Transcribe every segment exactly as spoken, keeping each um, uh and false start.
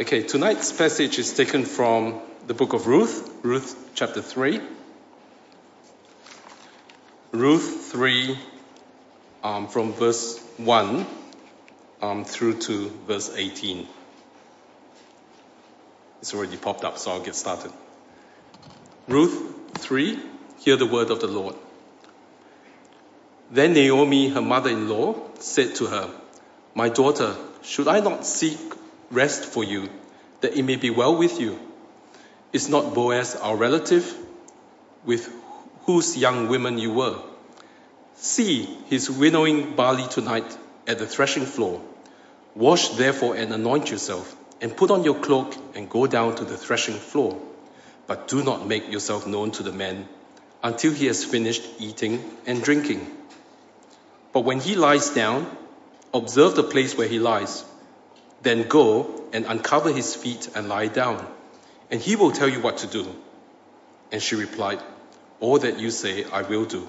Okay, tonight's passage is taken from the book of Ruth, Ruth chapter three. Ruth three, um, from verse one um, through to verse eighteen. It's already popped up, so I'll get started. Ruth three, hear the word of the Lord. Then Naomi, her mother-in-law, said to her, "My daughter, should I not seek rest for you, that it may be well with you? Is not Boaz our relative, with whose young women you were? See, he's winnowing barley tonight at the threshing floor. Wash therefore and anoint yourself, and put on your cloak and go down to the threshing floor. But do not make yourself known to the man until he has finished eating and drinking. But when he lies down, observe the place where he lies. Then go and uncover his feet and lie down, and he will tell you what to do." And she replied, "All that you say I will do."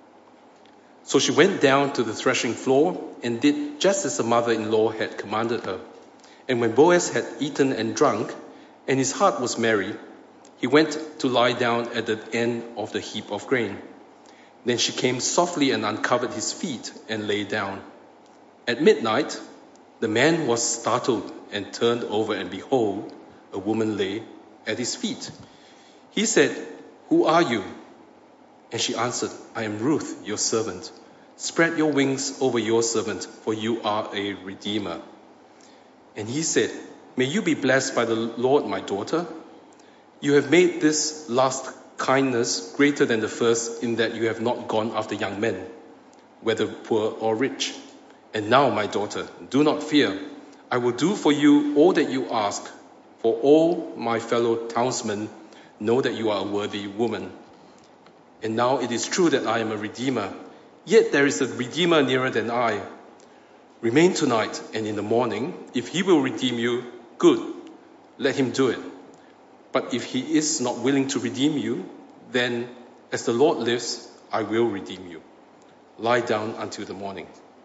So she went down to the threshing floor and did just as her mother-in-law had commanded her. And when Boaz had eaten and drunk, and his heart was merry, he went to lie down at the end of the heap of grain. Then she came softly and uncovered his feet and lay down. At midnight, the man was startled and turned over, and behold, a woman lay at his feet. He said, "Who are you?" And she answered, "I am Ruth, your servant. Spread your wings over your servant, for you are a redeemer." And he said, "May you be blessed by the Lord, my daughter. You have made this last kindness greater than the first, in that you have not gone after young men, whether poor or rich. And now, my daughter, do not fear. I will do for you all that you ask, for all my fellow townsmen know that you are a worthy woman. And now it is true that I am a redeemer, yet there is a redeemer nearer than I. Remain tonight, and in the morning, if he will redeem you, good, let him do it. But if he is not willing to redeem you, then, as the Lord lives, I will redeem you. Lie down until the morning."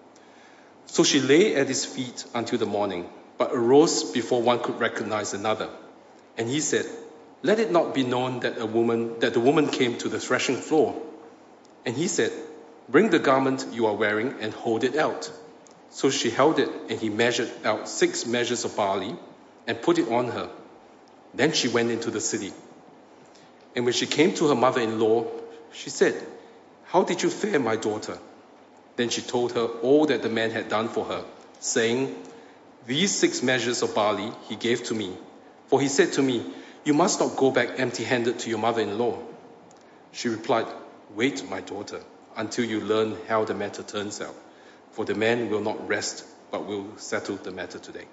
So she lay at his feet until the morning, but arose before one could recognize another. And he said, "Let it not be known that a woman that the woman came to the threshing floor." And he said, "Bring the garment you are wearing and hold it out." So she held it, and he measured out six measures of barley and put it on her. Then she went into the city. And when she came to her mother-in-law, she said, "How did you fare, my daughter?" Then she told her all that the man had done for her, saying, "These six measures of barley he gave to me, for he said to me, 'You must not go back empty-handed to your mother-in-law.'" She replied, "Wait, my daughter, until you learn how the matter turns out, for the man will not rest, but will settle the matter today."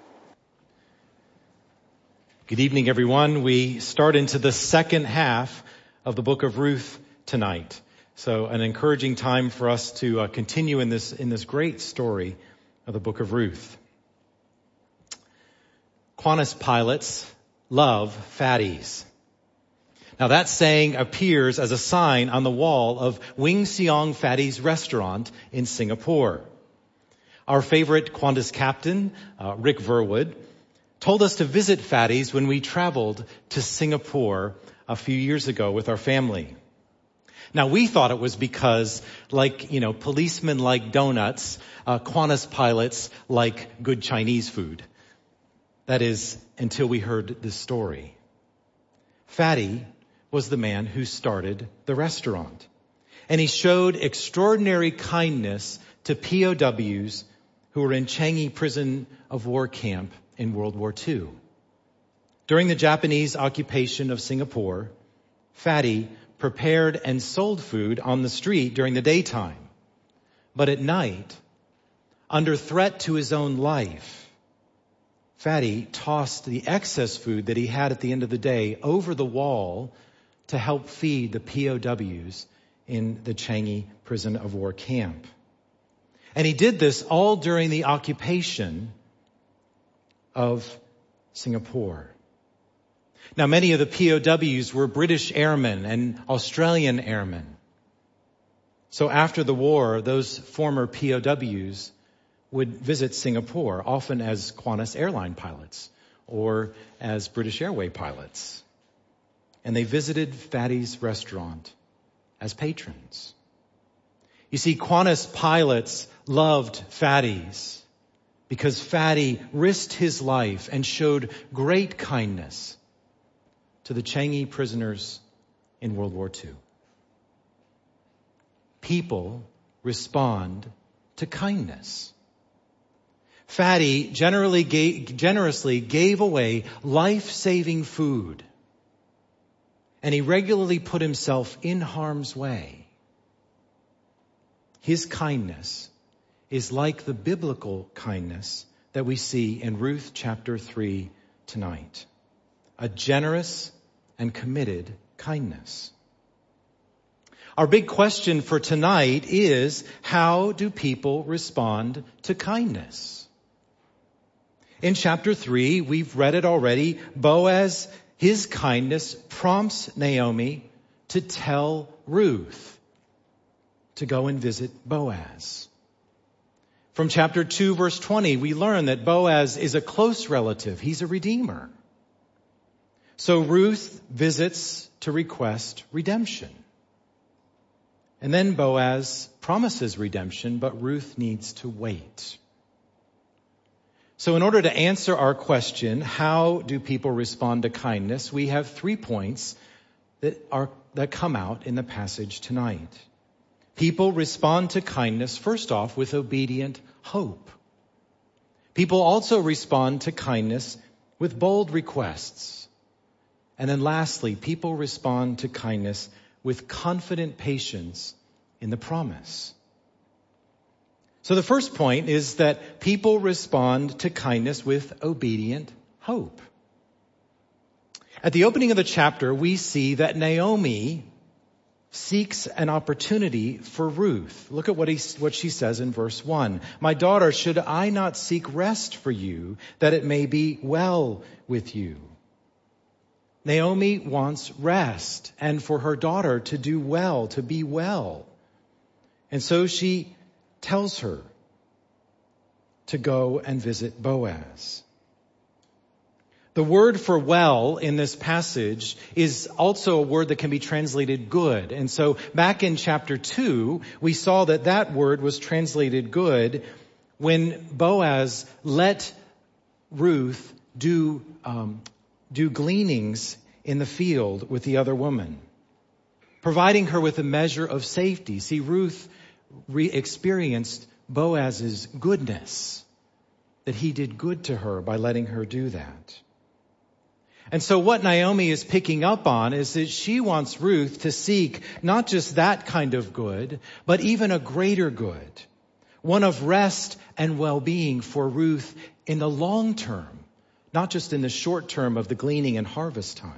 Good evening, everyone. We start into the second half of the book of Ruth tonight. So an encouraging time for us to uh, continue in this in this great story of the book of Ruth. Qantas pilots love fatties. Now that saying appears as a sign on the wall of Wing Seong Fatties restaurant in Singapore. Our favorite Qantas captain, uh, Rick Verwood, told us to visit Fatties when we traveled to Singapore a few years ago with our family. Now, we thought it was because, like, you know, policemen like donuts, uh, Qantas pilots like good Chinese food. That is, until we heard this story. Fatty was the man who started the restaurant. And he showed extraordinary kindness to P O Ws who were in Changi Prison of War camp in World War Two. During the Japanese occupation of Singapore, Fatty prepared and sold food on the street during the daytime. But at night, under threat to his own life, Fatty tossed the excess food that he had at the end of the day over the wall to help feed the P O Ws in the Changi Prison of War camp. And he did this all during the occupation of Singapore. Now, many of the P O Ws were British airmen and Australian airmen. So after the war, those former P O Ws would visit Singapore, often as Qantas airline pilots or as British Airways pilots. And they visited Fatty's restaurant as patrons. You see, Qantas pilots loved Fatty's because Fatty risked his life and showed great kindness to the Changi prisoners in World War Two. People respond to kindness. Fatty generally gave, generously gave away life-saving food, and he regularly put himself in harm's way. His kindness is like the biblical kindness that we see in Ruth chapter three tonight. A generous and committed kindness. Our big question for tonight is, how do people respond to kindness? In chapter three, we've read it already, Boaz, his kindness prompts Naomi to tell Ruth to go and visit Boaz. From chapter two, verse twenty, we learn that Boaz is a close relative. He's a redeemer. So Ruth visits to request redemption. And then Boaz promises redemption, but Ruth needs to wait. So in order to answer our question, how do people respond to kindness, we have three points that are that come out in the passage tonight. People respond to kindness, first off, with obedient hope. People also respond to kindness with bold requests. And then lastly, people respond to kindness with confident patience in the promise. So the first point is that people respond to kindness with obedient hope. At the opening of the chapter, we see that Naomi seeks an opportunity for Ruth. Look at what he, what she says in verse one. My daughter, should I not seek rest for you, that it may be well with you? Naomi wants rest and for her daughter to do well, to be well. And so she tells her to go and visit Boaz. The word for well in this passage is also a word that can be translated good. And so back in chapter two, we saw that that word was translated good when Boaz let Ruth do um, do gleanings in the field with the other woman, providing her with a measure of safety. See, Ruth re- experienced Boaz's goodness, that he did good to her by letting her do that. And so what Naomi is picking up on is that she wants Ruth to seek not just that kind of good, but even a greater good, one of rest and well-being for Ruth in the long term, not just in the short term of the gleaning and harvest time.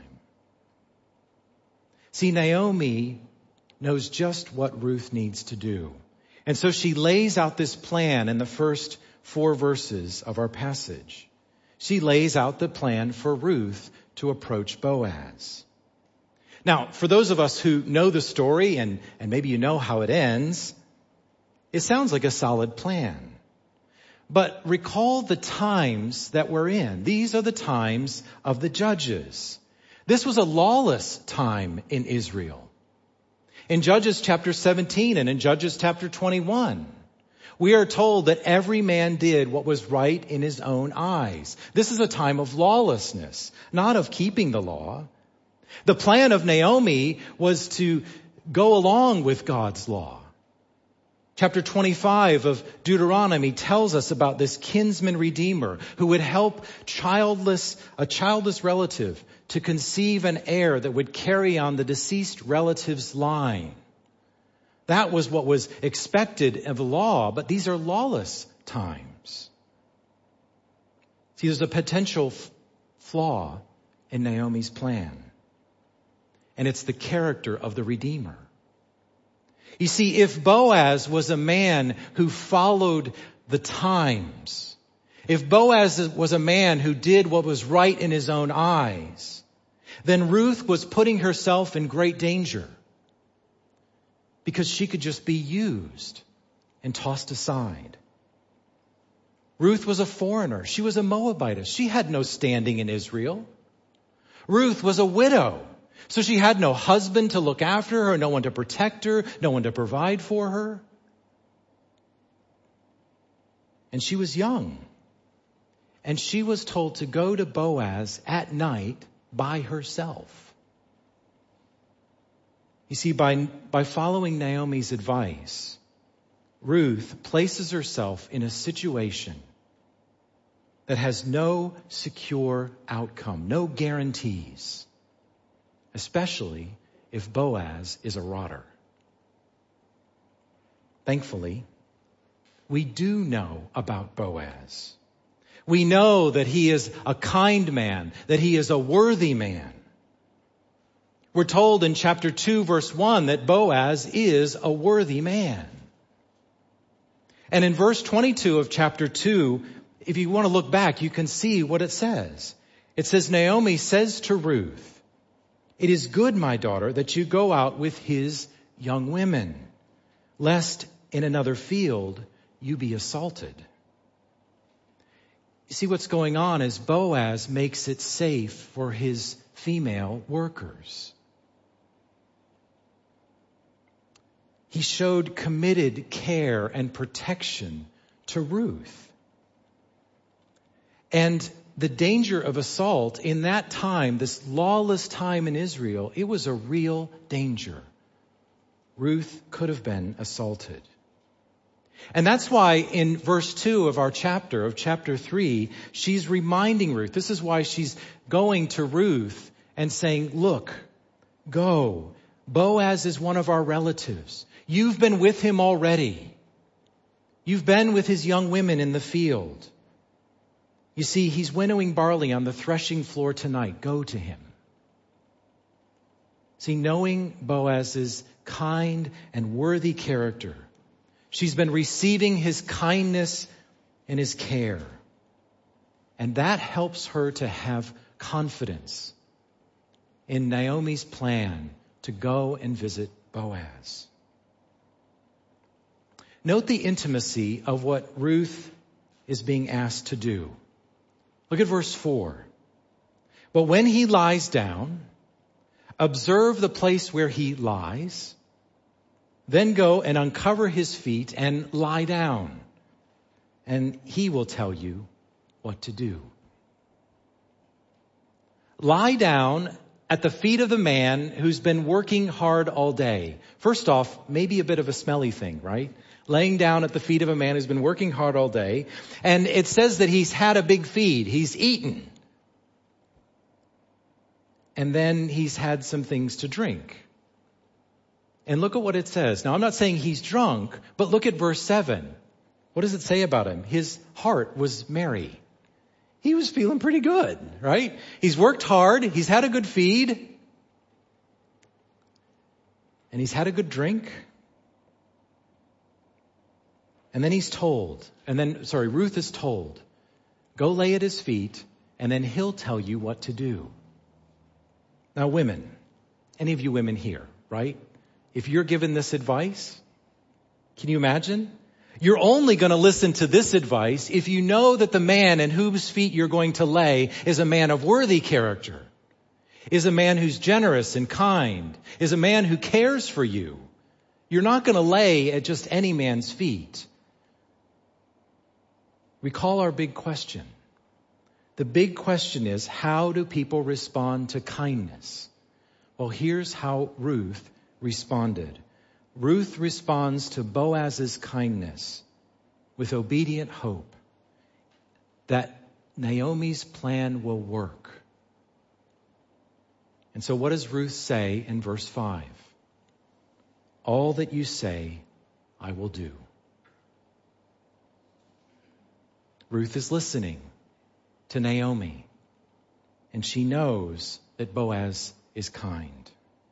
See, Naomi knows just what Ruth needs to do. And so she lays out this plan in the first four verses of our passage. She lays out the plan for Ruth to approach Boaz. Now, for those of us who know the story, and, and maybe you know how it ends, it sounds like a solid plan. But recall the times that we're in. These are the times of the judges. This was a lawless time in Israel. In Judges chapter seventeen and in Judges chapter twenty-one, we are told that every man did what was right in his own eyes. This is a time of lawlessness, not of keeping the law. The plan of Naomi was to go along with God's law. Chapter twenty-five of Deuteronomy tells us about this kinsman redeemer who would help childless, a childless relative to conceive an heir that would carry on the deceased relative's line. That was what was expected of the law, but these are lawless times. See, there's a potential f- flaw in Naomi's plan, and it's the character of the Redeemer. You see, if Boaz was a man who followed the times, if Boaz was a man who did what was right in his own eyes, then Ruth was putting herself in great danger because she could just be used and tossed aside. Ruth was a foreigner. She was a Moabitess. She had no standing in Israel. Ruth was a widow. So she had no husband to look after her, no one to protect her, no one to provide for her. And she was young. And she was told to go to Boaz at night by herself. You see, by, by following Naomi's advice, Ruth places herself in a situation that has no secure outcome, no guarantees, especially if Boaz is a rotter. Thankfully, we do know about Boaz. We know that he is a kind man, that he is a worthy man. We're told in chapter two, verse one, that Boaz is a worthy man. And in verse twenty-two of chapter two, if you want to look back, you can see what it says. It says, Naomi says to Ruth, "It is good, my daughter, that you go out with his young women, lest in another field you be assaulted." You see, what's going on is Boaz makes it safe for his female workers. He showed committed care and protection to Ruth. And the danger of assault in that time, this lawless time in Israel, it was a real danger. Ruth could have been assaulted. And that's why in verse two of our chapter, of chapter three, she's reminding Ruth. This is why she's going to Ruth and saying, look, go. Boaz is one of our relatives. You've been with him already. You've been with his young women in the field. You see, he's winnowing barley on the threshing floor tonight. Go to him. See, knowing Boaz's kind and worthy character, she's been receiving his kindness and his care. And that helps her to have confidence in Naomi's plan to go and visit Boaz. Note the intimacy of what Ruth is being asked to do. Look at verse four. But when he lies down, observe the place where he lies, then go and uncover his feet and lie down, and he will tell you what to do. Lie down at the feet of the man who's been working hard all day. First off, maybe a bit of a smelly thing, right? Laying down at the feet of a man who's been working hard all day. And it says that he's had a big feed. He's eaten. And then he's had some things to drink. And look at what it says. Now, I'm not saying he's drunk, but look at verse seven. What does it say about him? His heart was merry. He was feeling pretty good, right? He's worked hard. He's had a good feed. And he's had a good drink. And then he's told, and then, sorry, Ruth is told, go lay at his feet, and then he'll tell you what to do. Now, women, any of you women here, right? If you're given this advice, can you imagine? You're only going to listen to this advice if you know that the man in whose feet you're going to lay is a man of worthy character, is a man who's generous and kind, is a man who cares for you. You're not going to lay at just any man's feet. Recall our big question. The big question is, how do people respond to kindness? Well, here's how Ruth responded. Ruth responds to Boaz's kindness with obedient hope that Naomi's plan will work. And so what does Ruth say in verse five? All that you say, I will do. Ruth is listening to Naomi, and she knows that Boaz is kind.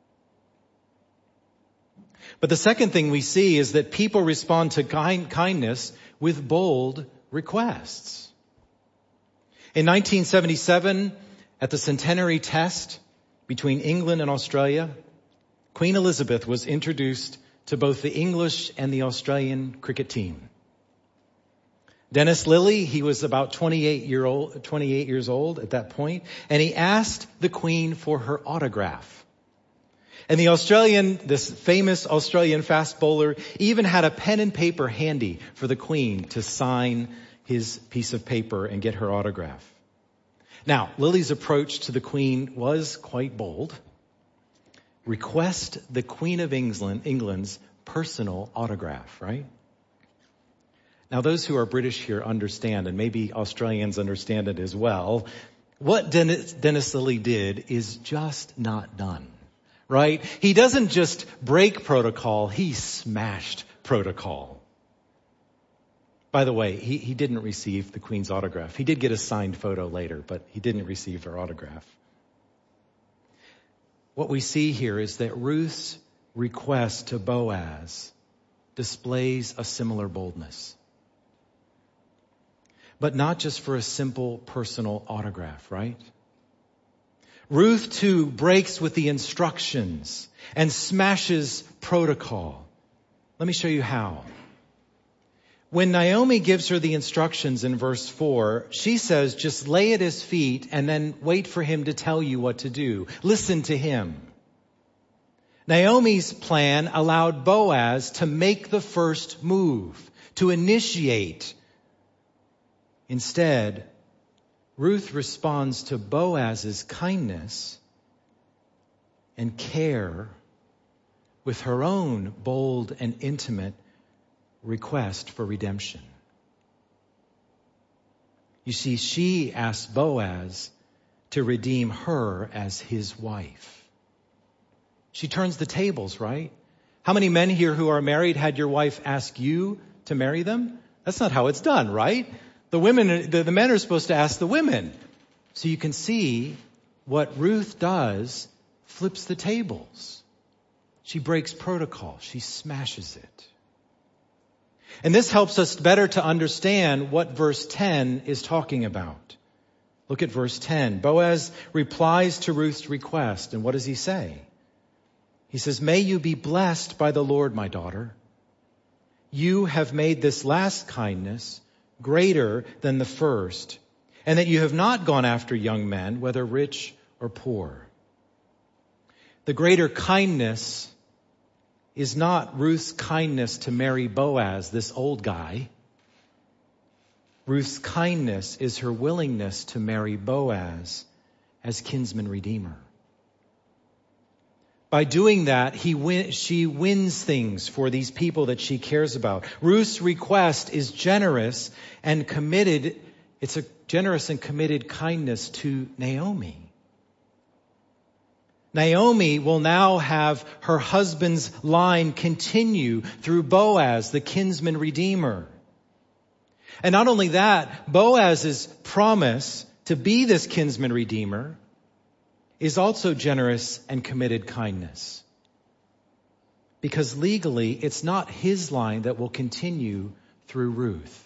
But the second thing we see is that people respond to kind, kindness with bold requests. In nineteen seventy-seven, at the centenary test between England and Australia, Queen Elizabeth was introduced to both the English and the Australian cricket team. Dennis Lilly, he was about twenty-eight year old, twenty-eight years old at that point, and he asked the Queen for her autograph. And the Australian, this famous Australian fast bowler, even had a pen and paper handy for the Queen to sign his piece of paper and get her autograph. Now, Lilly's approach to the Queen was quite bold. Request the Queen of England, England's personal autograph, right? Now, those who are British here understand, and maybe Australians understand it as well. What Dennis, Dennis Lilly did is just not done, right? He doesn't just break protocol, he smashed protocol. By the way, he, he didn't receive the Queen's autograph. He did get a signed photo later, but he didn't receive her autograph. What we see here is that Ruth's request to Boaz displays a similar boldness. But not just for a simple personal autograph, right? Ruth too breaks with the instructions and smashes protocol. Let me show you how. When Naomi gives her the instructions in verse four, she says, just lay at his feet and then wait for him to tell you what to do. Listen to him. Naomi's plan allowed Boaz to make the first move, to initiate. Instead, Ruth responds to Boaz's kindness and care with her own bold and intimate request for redemption. You see, she asked Boaz to redeem her as his wife. She turns the tables, right? How many men here who are married had your wife ask you to marry them? That's not how it's done, right? The women, the, the men are supposed to ask the women. So you can see what Ruth does flips the tables. She breaks protocol. She smashes it. And this helps us better to understand what verse ten is talking about. Look at verse ten. Boaz replies to Ruth's request. And what does he say? He says, may you be blessed by the Lord, my daughter. You have made this last kindness greater than the first, and that you have not gone after young men, whether rich or poor. The greater kindness is not Ruth's kindness to marry Boaz, this old guy. Ruth's kindness is her willingness to marry Boaz as kinsman redeemer. By doing that, he win, she wins things for these people that she cares about. Ruth's request is generous and committed. It's a generous and committed kindness to Naomi. Naomi will now have her husband's line continue through Boaz, the kinsman redeemer. And not only that, Boaz's promise to be this kinsman redeemer is also generous and committed kindness. Because legally, it's not his line that will continue through Ruth.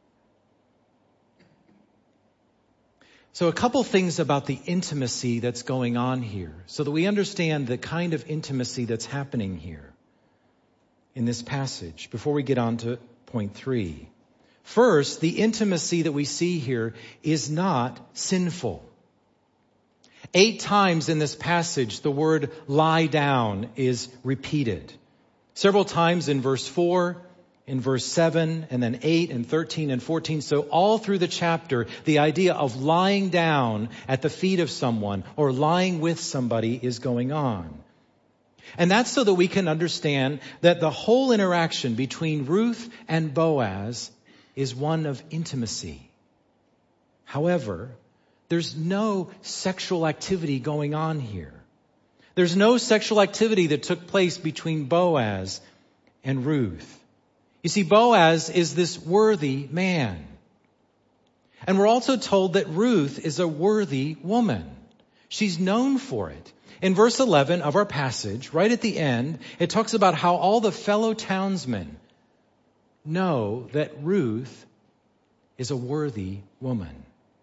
So a couple things about the intimacy that's going on here, so that we understand the kind of intimacy that's happening here in this passage before we get on to point three. First, the intimacy that we see here is not sinful. Eight times in this passage, the word lie down is repeated. Several times in verse four, in verse seven, and then eight and thirteen and fourteen. So all through the chapter, the idea of lying down at the feet of someone or lying with somebody is going on. And that's so that we can understand that the whole interaction between Ruth and Boaz is one of intimacy. However, there's no sexual activity going on here. There's no sexual activity that took place between Boaz and Ruth. You see, Boaz is this worthy man. And we're also told that Ruth is a worthy woman. She's known for it. In verse eleven of our passage, right at the end, it talks about how all the fellow townsmen know that Ruth is a worthy woman.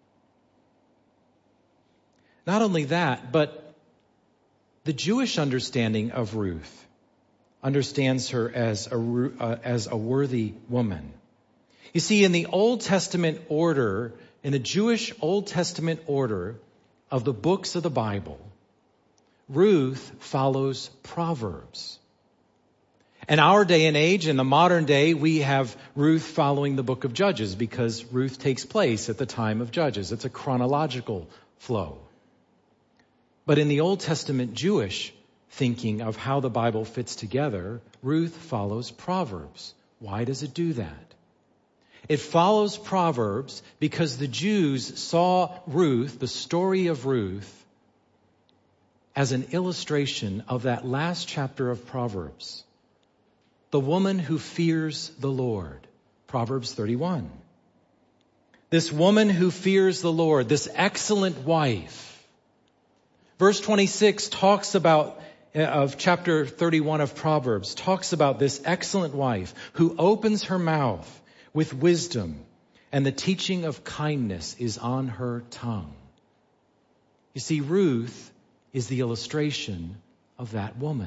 Not only that, but the Jewish understanding of Ruth understands her as a, uh, as a worthy woman. You see, in the Old Testament order, in the Jewish Old Testament order of the books of the Bible, Ruth follows Proverbs. In our day and age, in the modern day, we have Ruth following the book of Judges because Ruth takes place at the time of Judges. It's a chronological flow. But in the Old Testament Jewish thinking of how the Bible fits together, Ruth follows Proverbs. Why does it do that? It follows Proverbs because the Jews saw Ruth, the story of Ruth, as an illustration of that last chapter of Proverbs. The woman who fears the Lord, Proverbs thirty-one. This woman who fears the Lord, this excellent wife. Verse twenty-six talks about, of chapter thirty-one of Proverbs, talks about this excellent wife who opens her mouth with wisdom, and the teaching of kindness is on her tongue. You see, Ruth is the illustration of that woman.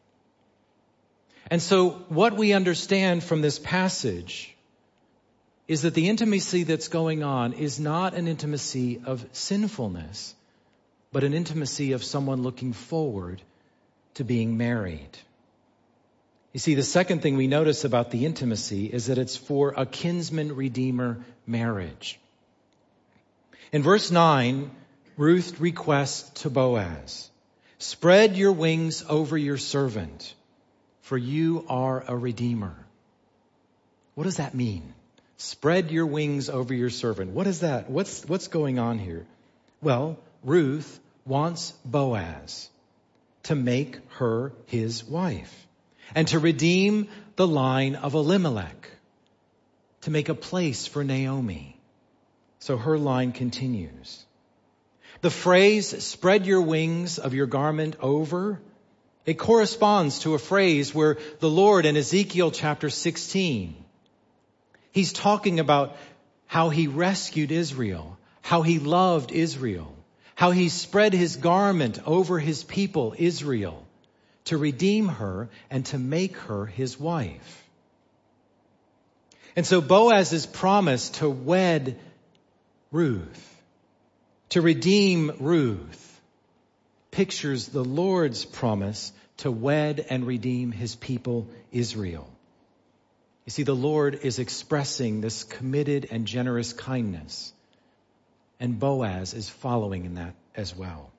And so what we understand from this passage is that the intimacy that's going on is not an intimacy of sinfulness, but an intimacy of someone looking forward to being married. You see, the second thing we notice about the intimacy is that it's for a kinsman-redeemer marriage. In verse nine, Ruth requests to Boaz, "Spread your wings over your servant, for you are a redeemer." What does that mean? Spread your wings over your servant. What is that? What's, what's going on here? Well, Ruth wants Boaz to make her his wife and to redeem the line of Elimelech, to make a place for Naomi. So her line continues. The phrase, "spread your wings of your garment over," it corresponds to a phrase where the Lord in Ezekiel chapter sixteen, he's talking about how he rescued Israel, how he loved Israel, how he spread his garment over his people, Israel, to redeem her and to make her his wife. And so Boaz's promise to wed Ruth, to redeem Ruth, pictures the Lord's promise to wed and redeem his people, Israel. You see, the Lord is expressing this committed and generous kindness, and Boaz is following in that as well.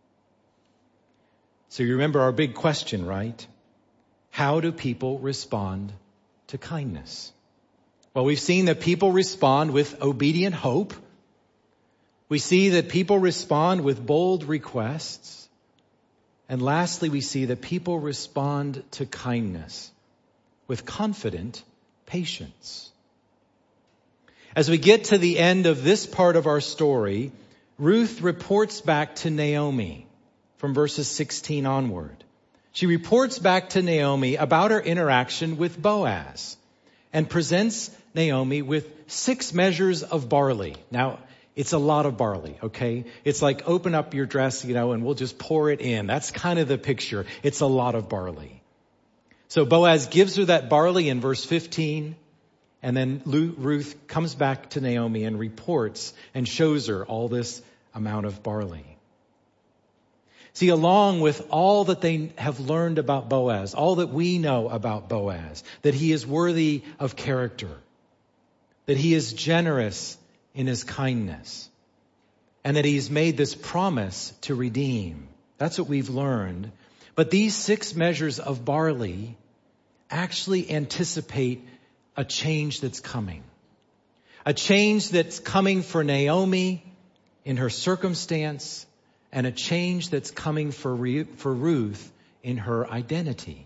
So you remember our big question, right? How do people respond to kindness? Well, we've seen that people respond with obedient hope. We see that people respond with bold requests. And lastly, we see that people respond to kindness with confident patience. As we get to the end of this part of our story, Ruth reports back to Naomi from verses sixteen onward. She reports back to Naomi about her interaction with Boaz and presents Naomi with six measures of barley. Now, it's a lot of barley, okay? It's like open up your dress, you know, and we'll just pour it in. That's kind of the picture. It's a lot of barley. So Boaz gives her that barley in verse fifteen, and then Ruth comes back to Naomi and reports and shows her all this amount of barley. See, along with all that they have learned about Boaz, all that we know about Boaz, that he is worthy of character, that he is generous in his kindness, and that he's made this promise to redeem. That's what we've learned. But these six measures of barley actually anticipate a change that's coming. A change that's coming for Naomi in her circumstance, and a change that's coming for for Ruth in her identity.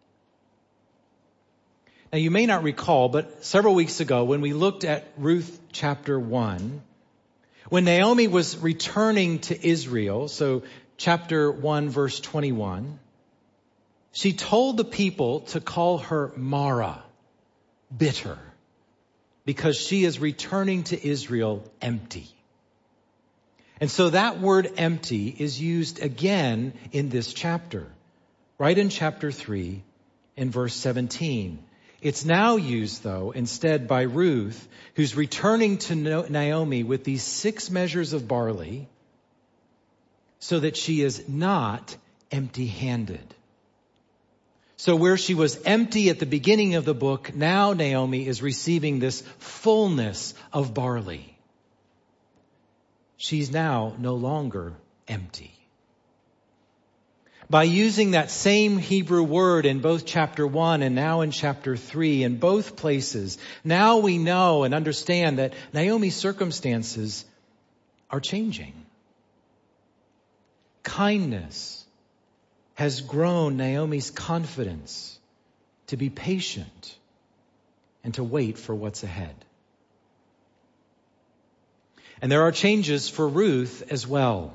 Now, you may not recall, but several weeks ago when we looked at Ruth chapter one, when Naomi was returning to Israel, so chapter one, verse twenty-one, she told the people to call her Mara, bitter, because she is returning to Israel empty. And so that word empty is used again in this chapter, right in chapter three, in verse seventeen. It's now used, though, instead by Ruth, who's returning to Naomi with these six measures of barley so that she is not empty-handed. So where she was empty at the beginning of the book, now Naomi is receiving this fullness of barley. She's now no longer empty. By using that same Hebrew word in both chapter one and now in chapter three, in both places, now we know and understand that Naomi's circumstances are changing. Kindness has grown Naomi's confidence to be patient and to wait for what's ahead. And there are changes for Ruth as well.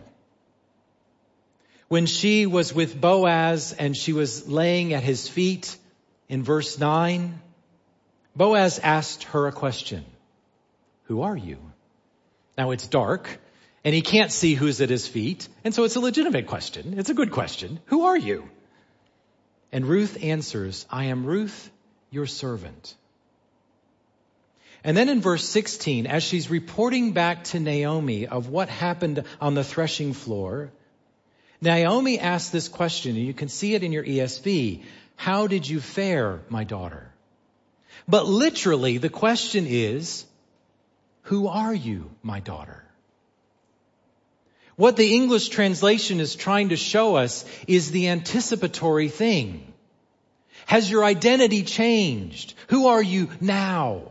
When she was with Boaz and she was laying at his feet in verse nine, Boaz asked her a question. Who are you? Now it's dark and he can't see who's at his feet. And so it's a legitimate question. It's a good question. Who are you? And Ruth answers, I am Ruth, your servant. And then in verse sixteen, as she's reporting back to Naomi of what happened on the threshing floor, Naomi asks this question, and you can see it in your E S V. How did you fare, my daughter? But literally, the question is, who are you, my daughter? What the English translation is trying to show us is the anticipatory thing. Has your identity changed? Who are you now?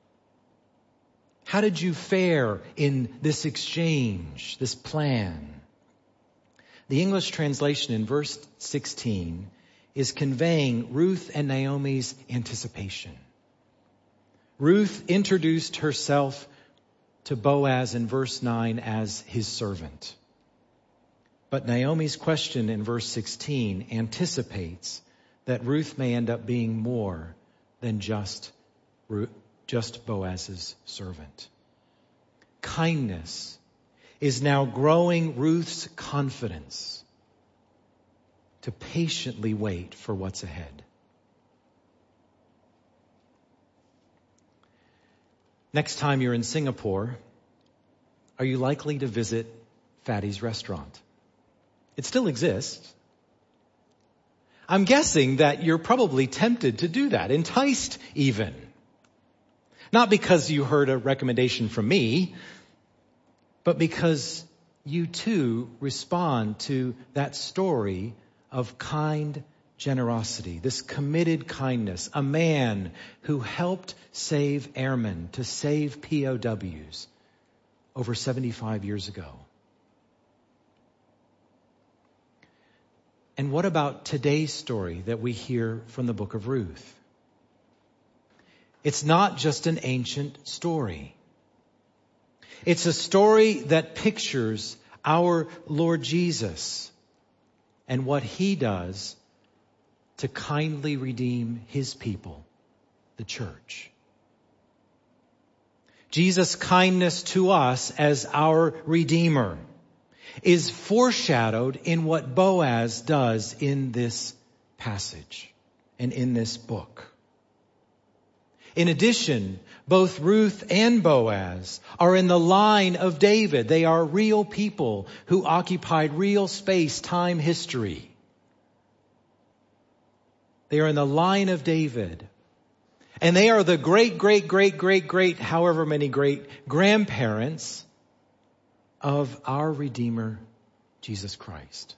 How did you fare in this exchange, this plan? The English translation in verse sixteen is conveying Ruth and Naomi's anticipation. Ruth introduced herself to Boaz in verse nine as his servant. But Naomi's question in verse sixteen anticipates that Ruth may end up being more than just, just Boaz's servant. Kindness is now growing Ruth's confidence to patiently wait for what's ahead. Next time you're in Singapore, are you likely to visit Fatty's restaurant? It still exists. I'm guessing that you're probably tempted to do that, enticed even. Not because you heard a recommendation from me, but because you too respond to that story of kind generosity, this committed kindness, a man who helped save airmen, to save P O Ws over seventy-five years ago. And what about today's story that we hear from the book of Ruth? It's not just an ancient story. It's a story that pictures our Lord Jesus and what he does to kindly redeem his people, the church. Jesus' kindness to us as our Redeemer is foreshadowed in what Boaz does in this passage and in this book. In addition, both Ruth and Boaz are in the line of David. They are real people who occupied real space, time, history. They are in the line of David. And they are the great, great, great, great, great, however many great grandparents of our Redeemer, Jesus Christ.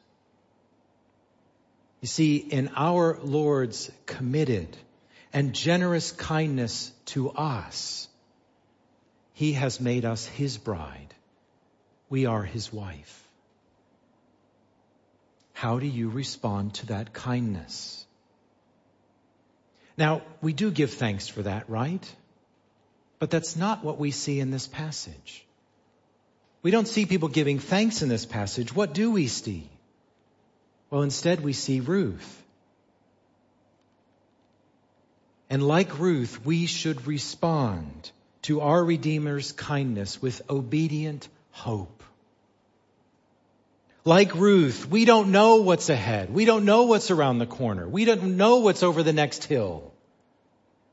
You see, in our Lord's committed and generous kindness to us, he has made us his bride. We are his wife. How do you respond to that kindness? Now, we do give thanks for that, right? But that's not what we see in this passage. We don't see people giving thanks in this passage. What do we see? Well, instead we see Ruth. And like Ruth, we should respond to our Redeemer's kindness with obedient hope. Like Ruth, we don't know what's ahead. We don't know what's around the corner. We don't know what's over the next hill.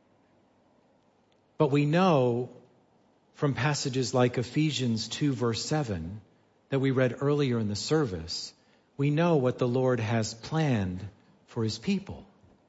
But we know from passages like Ephesians two verse seven that we read earlier in the service, we know what the Lord has planned for his people.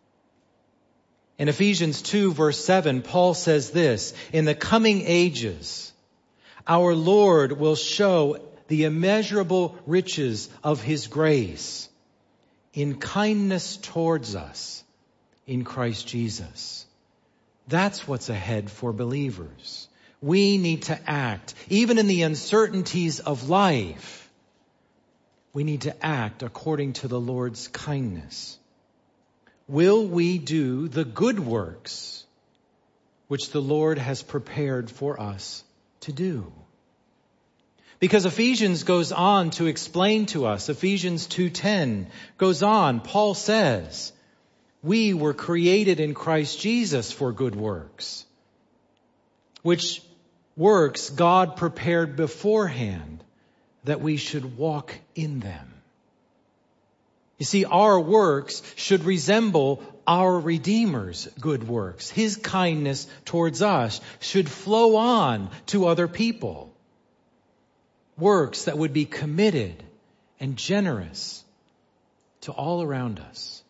In Ephesians two verse seven, Paul says this, in the coming ages, our Lord will show the immeasurable riches of his grace in kindness towards us in Christ Jesus. That's what's ahead for believers. We need to act, even in the uncertainties of life. We need to act according to the Lord's kindness. Will we do the good works which the Lord has prepared for us to do? Because Ephesians goes on to explain to us, Ephesians two ten goes on, Paul says, we were created in Christ Jesus for good works, which works God prepared beforehand that we should walk in them. You see, our works should resemble our Redeemer's good works. His kindness towards us should flow on to other people. Works that would be committed and generous to all around us.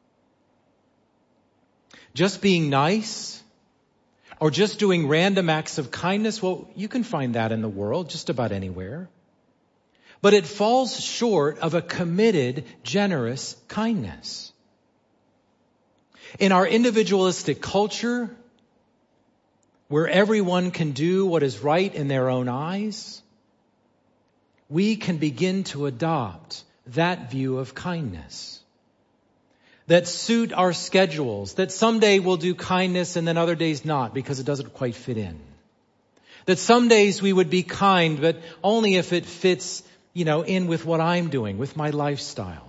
Just being nice or just doing random acts of kindness, well, you can find that in the world just about anywhere. But it falls short of a committed, generous kindness. In our individualistic culture, where everyone can do what is right in their own eyes, we can begin to adopt that view of kindness that suit our schedules, that someday we'll do kindness and then other days not because it doesn't quite fit in. That some days we would be kind, but only if it fits, you know, in with what I'm doing, with my lifestyle.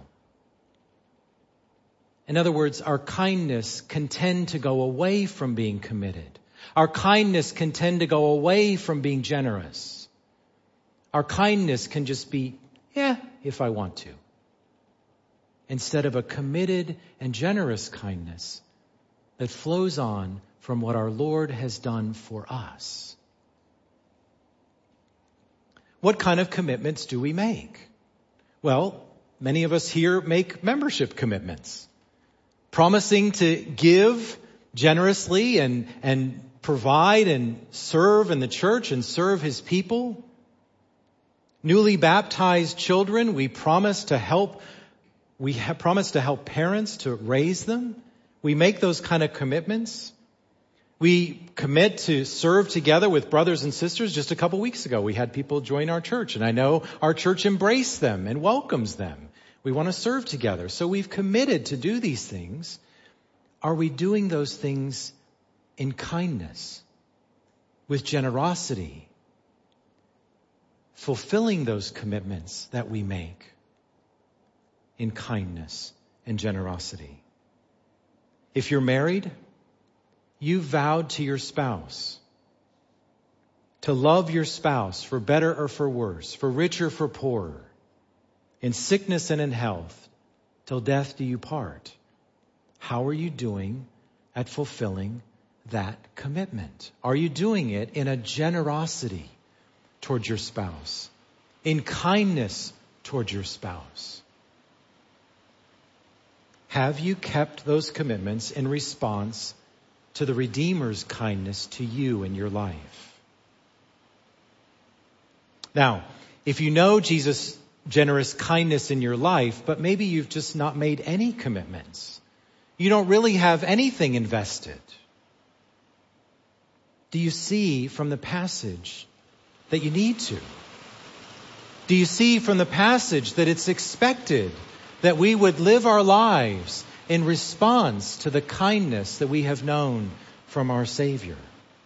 In other words, our kindness can tend to go away from being committed. Our kindness can tend to go away from being generous. Our kindness can just be, yeah, if I want to. Instead of a committed and generous kindness that flows on from what our Lord has done for us. What kind of commitments do we make? Well, many of us here make membership commitments, promising to give generously and, and provide and serve in the church and serve his people. Newly baptized children, we promise to help We have promised to help parents to raise them. We make those kind of commitments. We commit to serve together with brothers and sisters. Just a couple weeks ago, we had people join our church, and I know our church embraced them and welcomes them. We want to serve together. So we've committed to do these things. Are we doing those things in kindness, with generosity, fulfilling those commitments that we make in kindness and generosity? If you're married, you vowed to your spouse to love your spouse for better or for worse, for richer or for poorer, in sickness and in health, till death do you part. How are you doing at fulfilling that commitment? Are you doing it in a generosity towards your spouse, in kindness towards your spouse? Have you kept those commitments in response to the Redeemer's kindness to you in your life? Now, if you know Jesus' generous kindness in your life, but maybe you've just not made any commitments, you don't really have anything invested, do you see from the passage that you need to? Do you see from the passage that it's expected that we would live our lives in response to the kindness that we have known from our Savior?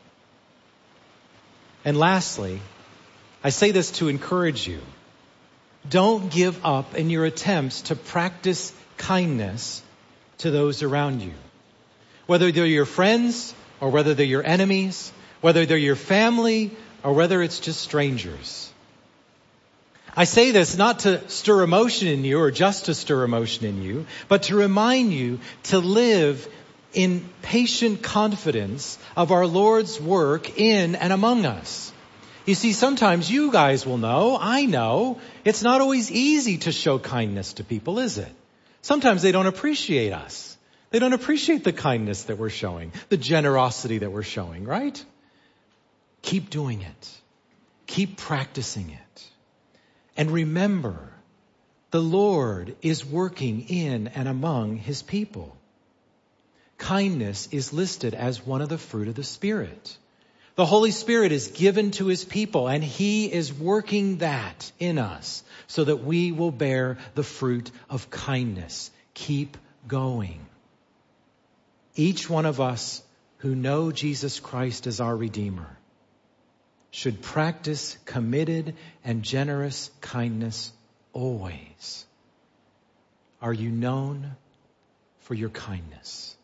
And lastly, I say this to encourage you. Don't give up in your attempts to practice kindness to those around you. Whether they're your friends or whether they're your enemies, whether they're your family or whether it's just strangers. I say this not to stir emotion in you or just to stir emotion in you, but to remind you to live in patient confidence of our Lord's work in and among us. You see, sometimes you guys will know, I know, it's not always easy to show kindness to people, is it? Sometimes they don't appreciate us. They don't appreciate the kindness that we're showing, the generosity that we're showing, right? Keep doing it. Keep practicing it. And remember, the Lord is working in and among His people. Kindness is listed as one of the fruit of the Spirit. The Holy Spirit is given to His people, and He is working that in us so that we will bear the fruit of kindness. Keep going. Each one of us who know Jesus Christ as our Redeemer should practice committed and generous kindness always. Are you known for your kindness?